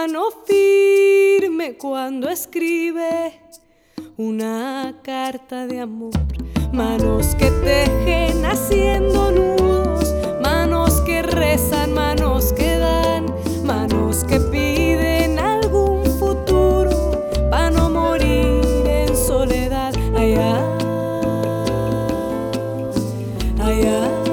mano firme cuando escribe una carta de amor. Manos que tejen haciendo nudos, manos que rezan, manos que dan, manos que piden algún futuro para no morir en soledad. Allá, allá.